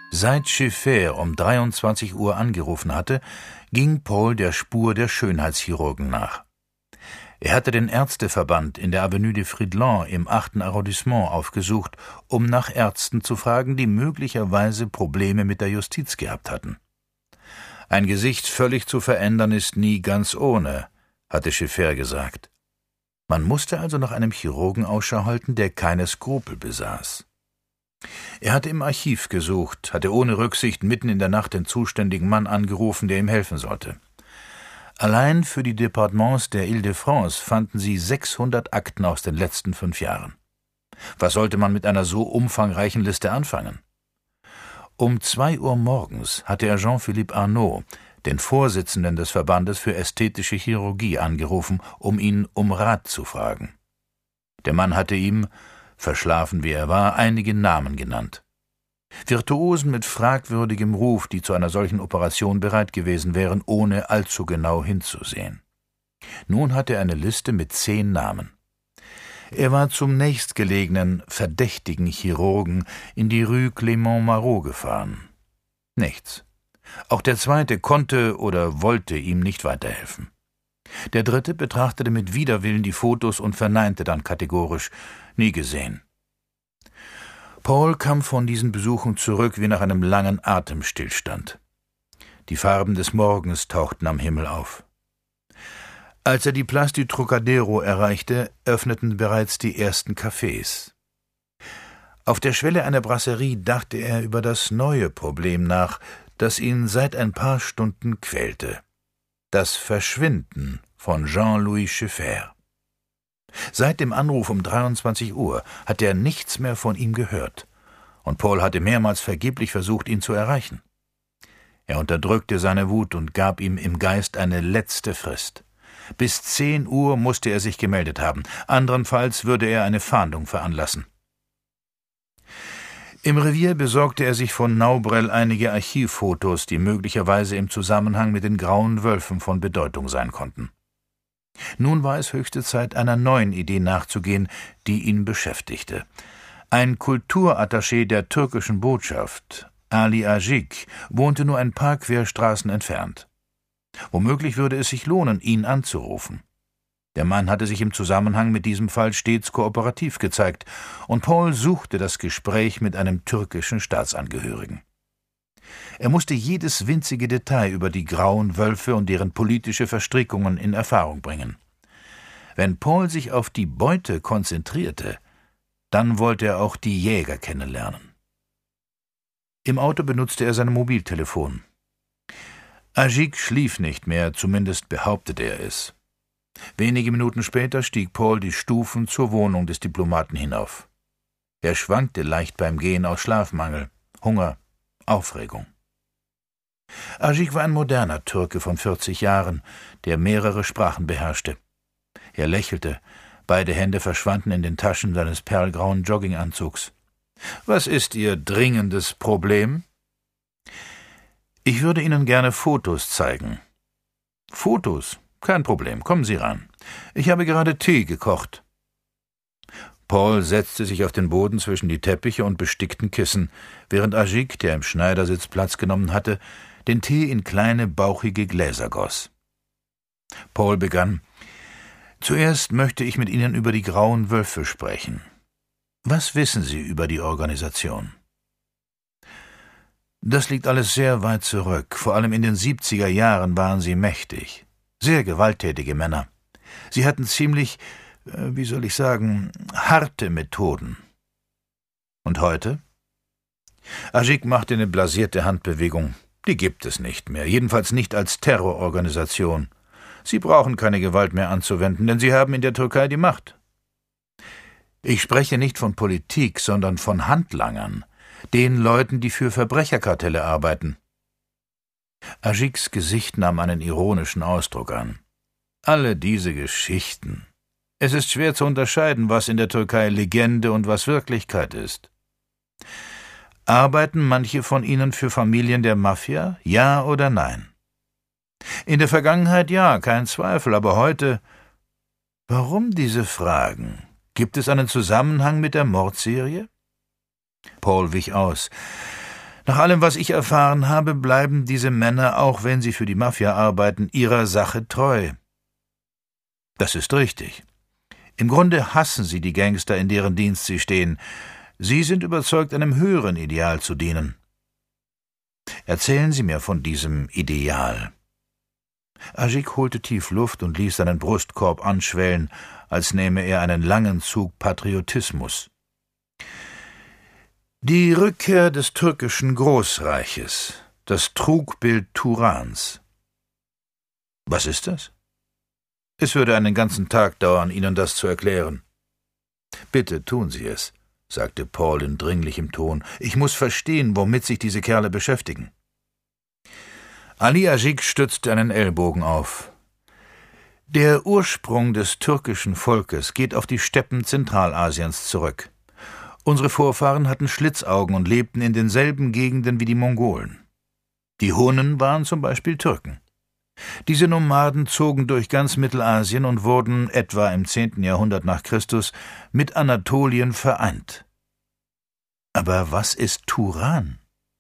Seit Schiffer um 23 Uhr angerufen hatte, ging Paul der Spur der Schönheitschirurgen nach. Er hatte den Ärzteverband in der Avenue de Fridlon im 8. Arrondissement aufgesucht, um nach Ärzten zu fragen, die möglicherweise Probleme mit der Justiz gehabt hatten. »Ein Gesicht völlig zu verändern ist nie ganz ohne«, hatte Schiffer gesagt. Man musste also nach einem Chirurgen Ausschau halten, der keine Skrupel besaß. Er hatte im Archiv gesucht, hatte ohne Rücksicht mitten in der Nacht den zuständigen Mann angerufen, der ihm helfen sollte. Allein für die Departements der Île-de-France fanden sie 600 Akten aus den letzten 5 Jahren. Was sollte man mit einer so umfangreichen Liste anfangen? Um 2 Uhr morgens hatte er Jean-Philippe Arnaud, den Vorsitzenden des Verbandes für ästhetische Chirurgie, angerufen, um ihn um Rat zu fragen. Der Mann hatte ihm, verschlafen wie er war, einige Namen genannt. Virtuosen mit fragwürdigem Ruf, die zu einer solchen Operation bereit gewesen wären, ohne allzu genau hinzusehen. Nun hatte er eine Liste mit 10 Namen. Er war zum nächstgelegenen, verdächtigen Chirurgen in die Rue Clément Marot gefahren. Nichts. Auch der zweite konnte oder wollte ihm nicht weiterhelfen. Der dritte betrachtete mit Widerwillen die Fotos und verneinte dann kategorisch: nie gesehen. Paul kam von diesen Besuchen zurück wie nach einem langen Atemstillstand. Die Farben des Morgens tauchten am Himmel auf. Als er die Place du Trocadero erreichte, öffneten bereits die ersten Cafés. Auf der Schwelle einer Brasserie dachte er über das neue Problem nach, das ihn seit ein paar Stunden quälte: das Verschwinden von Jean-Louis Schiffer. Seit dem Anruf um 23 Uhr hatte er nichts mehr von ihm gehört, und Paul hatte mehrmals vergeblich versucht, ihn zu erreichen. Er unterdrückte seine Wut und gab ihm im Geist eine letzte Frist. Bis 10 Uhr musste er sich gemeldet haben, andernfalls würde er eine Fahndung veranlassen. Im Revier besorgte er sich von Naubrel einige Archivfotos, die möglicherweise im Zusammenhang mit den Grauen Wölfen von Bedeutung sein konnten. Nun war es höchste Zeit, einer neuen Idee nachzugehen, die ihn beschäftigte. Ein Kulturattaché der türkischen Botschaft, Ali Ajik, wohnte nur ein paar Querstraßen entfernt. Womöglich würde es sich lohnen, ihn anzurufen. Der Mann hatte sich im Zusammenhang mit diesem Fall stets kooperativ gezeigt, und Paul suchte das Gespräch mit einem türkischen Staatsangehörigen. Er musste jedes winzige Detail über die Grauen Wölfe und deren politische Verstrickungen in Erfahrung bringen. Wenn Paul sich auf die Beute konzentrierte, dann wollte er auch die Jäger kennenlernen. Im Auto benutzte er sein Mobiltelefon. Ajik schlief nicht mehr, zumindest behauptete er es. Wenige Minuten später stieg Paul die Stufen zur Wohnung des Diplomaten hinauf. Er schwankte leicht beim Gehen aus Schlafmangel, Hunger, Aufregung. Ajik war ein moderner Türke von 40 Jahren, der mehrere Sprachen beherrschte. Er lächelte, beide Hände verschwanden in den Taschen seines perlgrauen Jogginganzugs. »Was ist Ihr dringendes Problem?« »Ich würde Ihnen gerne Fotos zeigen.« »Fotos? Kein Problem, kommen Sie ran. Ich habe gerade Tee gekocht.« Paul setzte sich auf den Boden zwischen die Teppiche und bestickten Kissen, während Ajik, der im Schneidersitz Platz genommen hatte, den Tee in kleine, bauchige Gläser goss. Paul begann: »Zuerst möchte ich mit Ihnen über die Grauen Wölfe sprechen. Was wissen Sie über die Organisation?« »Das liegt alles sehr weit zurück. Vor allem in den 70er Jahren waren sie mächtig. Sehr gewalttätige Männer. Sie hatten ziemlich, wie soll ich sagen, harte Methoden.« »Und heute?« Ajik machte eine blasierte Handbewegung. »Die gibt es nicht mehr, jedenfalls nicht als Terrororganisation. Sie brauchen keine Gewalt mehr anzuwenden, denn sie haben in der Türkei die Macht.« »Ich spreche nicht von Politik, sondern von Handlangern, den Leuten, die für Verbrecherkartelle arbeiten.« Ajiks Gesicht nahm einen ironischen Ausdruck an. »Alle diese Geschichten. Es ist schwer zu unterscheiden, was in der Türkei Legende und was Wirklichkeit ist. Arbeiten manche von Ihnen für Familien der Mafia, ja oder nein?« »In der Vergangenheit ja, kein Zweifel, aber heute...« »Warum diese Fragen? Gibt es einen Zusammenhang mit der Mordserie?« Paul wich aus. Nach allem, was ich erfahren habe, bleiben diese Männer, auch wenn sie für die Mafia arbeiten, ihrer Sache treu. Das ist richtig. Im Grunde hassen sie die Gangster, in deren Dienst sie stehen. Sie sind überzeugt, einem höheren Ideal zu dienen. Erzählen Sie mir von diesem Ideal. Ajik holte tief Luft und ließ seinen Brustkorb anschwellen, als nähme er einen langen Zug Patriotismus. Die Rückkehr des türkischen Großreiches, das Trugbild Turans. Was ist das? Es würde einen ganzen Tag dauern, Ihnen das zu erklären. Bitte tun Sie es, sagte Paul in dringlichem Ton. Ich muss verstehen, womit sich diese Kerle beschäftigen. Ali Ajik stützte einen Ellbogen auf. Der Ursprung des türkischen Volkes geht auf die Steppen Zentralasiens zurück. Unsere Vorfahren hatten Schlitzaugen und lebten in denselben Gegenden wie die Mongolen. Die Hunnen waren zum Beispiel Türken. Diese Nomaden zogen durch ganz Mittelasien und wurden, etwa im 10. Jahrhundert nach Christus, mit Anatolien vereint. Aber was ist Turan?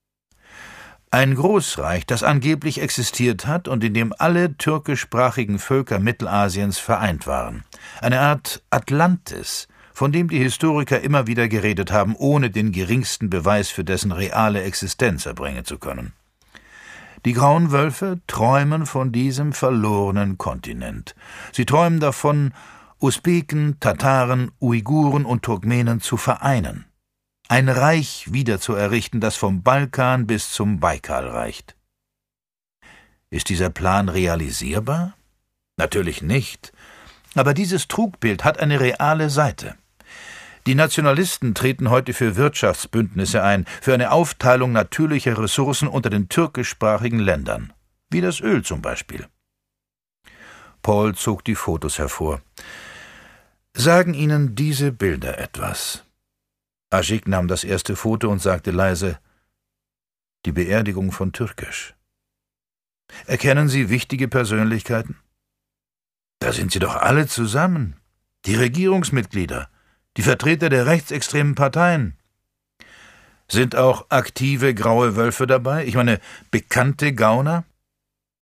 Ein Großreich, das angeblich existiert hat und in dem alle türkischsprachigen Völker Mittelasiens vereint waren. Eine Art Atlantis, von dem die Historiker immer wieder geredet haben, ohne den geringsten Beweis für dessen reale Existenz erbringen zu können. Die Grauen Wölfe träumen von diesem verlorenen Kontinent. Sie träumen davon, Usbeken, Tataren, Uiguren und Turkmenen zu vereinen. Ein Reich wiederzuerrichten, das vom Balkan bis zum Baikal reicht. Ist dieser Plan realisierbar? Natürlich nicht. Aber dieses Trugbild hat eine reale Seite. Die Nationalisten treten heute für Wirtschaftsbündnisse ein, für eine Aufteilung natürlicher Ressourcen unter den türkischsprachigen Ländern, wie das Öl zum Beispiel. Paul zog die Fotos hervor. Sagen Ihnen diese Bilder etwas? Ajik nahm das erste Foto und sagte leise: Die Beerdigung von Türkisch. Erkennen Sie wichtige Persönlichkeiten? Da sind sie doch alle zusammen. Die Regierungsmitglieder, die Vertreter der rechtsextremen Parteien. Sind auch aktive graue Wölfe dabei? Ich meine, bekannte Gauner?